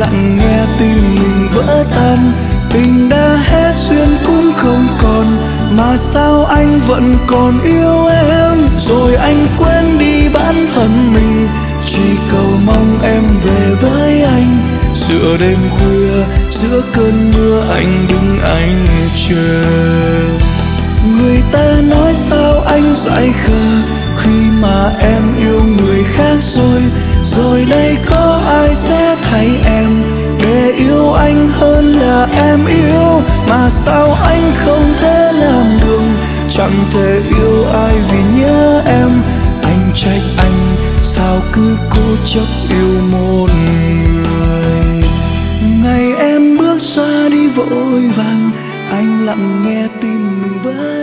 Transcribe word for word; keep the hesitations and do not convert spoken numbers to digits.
lặng nghe tim mình vỡ tan. Tình đã hết duyên cũng không còn, mà sao anh vẫn còn yêu em? Rồi anh quên đi bản thân mình, chỉ cầu mong em về với anh. Giữa đêm khuya, giữa cơn mưa anh đứng anh chờ. Người ta nói sao anh dại khờ khi mà em yêu người khác rồi. Rồi đây có ai sẽ thay em để yêu anh hơn là em yêu? Mà sao anh không thể làm được, chẳng thể yêu ai vì nhớ em. Anh trách anh sao cứ cố chấp yêu một người. Ngày em bước ra đi vội vàng, anh lặng nghe tim mình vỡ